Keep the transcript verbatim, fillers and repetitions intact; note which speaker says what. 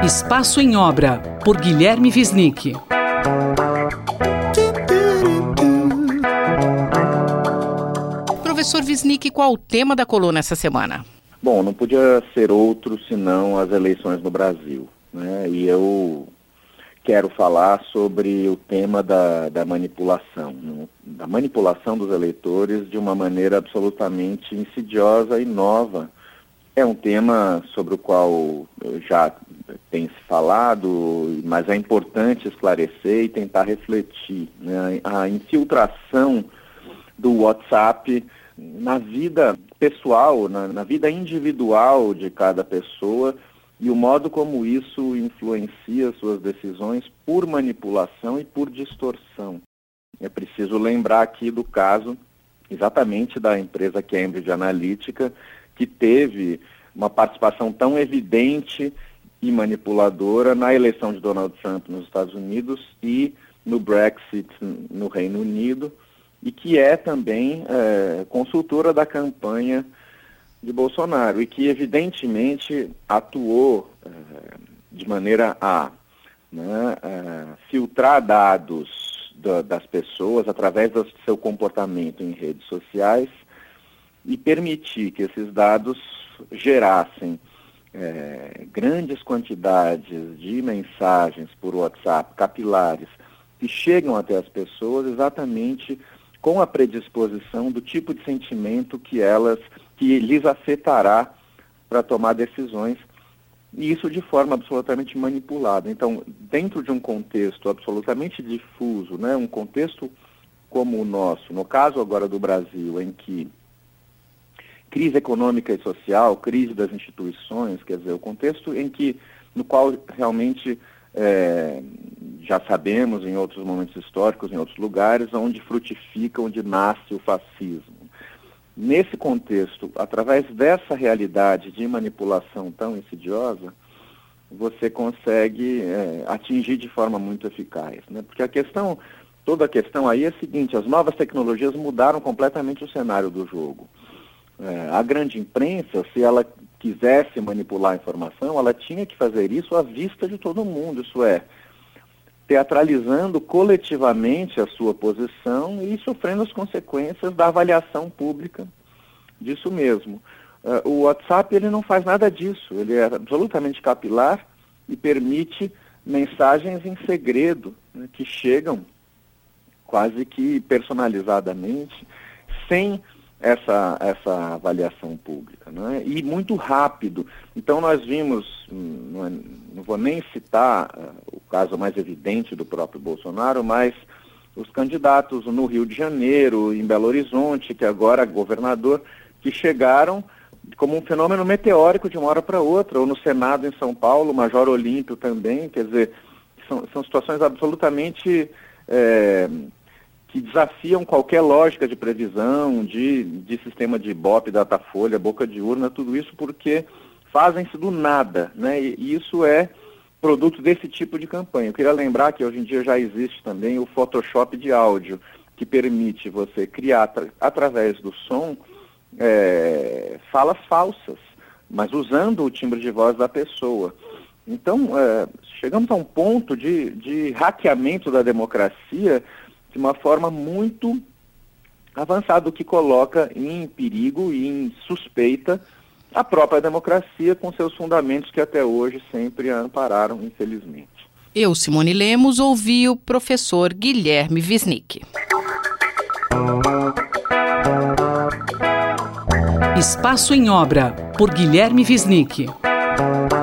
Speaker 1: Espaço em Obra, por Guilherme Wisnik. Professor Wisnik, qual o tema da coluna essa semana?
Speaker 2: Bom, não podia ser outro senão as eleições no Brasil, né? E eu quero falar sobre o tema da, da manipulação, né? Da manipulação dos eleitores de uma maneira absolutamente insidiosa e nova. É um tema sobre o qual já tem se falado, mas é importante esclarecer e tentar refletir, né? A infiltração do WhatsApp na vida pessoal, na, na vida individual de cada pessoa e o modo como isso influencia suas decisões por manipulação e por distorção. É preciso lembrar aqui do caso exatamente da empresa Cambridge Analytica, que teve uma participação tão evidente e manipuladora na eleição de Donald Trump nos Estados Unidos e no Brexit no Reino Unido, e que é também é, consultora da campanha de Bolsonaro, e que evidentemente atuou é, de maneira a né, é, filtrar dados da, das pessoas através do seu comportamento em redes sociais e permitir que esses dados gerassem é, grandes quantidades de mensagens por WhatsApp, capilares, que chegam até as pessoas exatamente com a predisposição do tipo de sentimento que elas, que lhes afetará para tomar decisões, e isso de forma absolutamente manipulada. Então, dentro de um contexto absolutamente difuso, né, um contexto como o nosso, no caso agora do Brasil, em que crise econômica e social, crise das instituições, quer dizer, o contexto em que, no qual realmente é, já sabemos em outros momentos históricos, em outros lugares, onde frutifica, onde nasce o fascismo. Nesse contexto, através dessa realidade de manipulação tão insidiosa, você consegue é, atingir de forma muito eficaz, né? Porque a questão, toda a questão aí é a seguinte: as novas tecnologias mudaram completamente o cenário do jogo. É, a grande imprensa, se ela quisesse manipular a informação, ela tinha que fazer isso à vista de todo mundo, isso é, teatralizando coletivamente a sua posição e sofrendo as consequências da avaliação pública disso mesmo. Uh, o WhatsApp ele não faz nada disso, ele é absolutamente capilar e permite mensagens em segredo, né, que chegam quase que personalizadamente, sem essa, essa avaliação pública, né? E muito rápido. Então nós vimos, não, é, não vou nem citar uh, o caso mais evidente do próprio Bolsonaro, mas os candidatos no Rio de Janeiro, em Belo Horizonte, que agora é governador, que chegaram como um fenômeno meteórico de uma hora para outra, ou no Senado em São Paulo, o Major Olímpio também, quer dizer, são, são situações absolutamente é, que desafiam qualquer lógica de previsão, de, de sistema de Ibope, Datafolha, boca de urna, tudo isso porque fazem-se do nada, né? E, e isso é produto desse tipo de campanha. Eu queria lembrar que hoje em dia já existe também o Photoshop de áudio, que permite você criar, tra- através do som, é, falas falsas, mas usando o timbre de voz da pessoa. Então, é, chegamos a um ponto de, de hackeamento da democracia de uma forma muito avançada, o que coloca em perigo e em suspeita a própria democracia com seus fundamentos que até hoje sempre a ampararam, infelizmente.
Speaker 1: Eu, Simone Lemos, ouvi o professor Guilherme Wisnik. Espaço em Obra, por Guilherme Wisnik.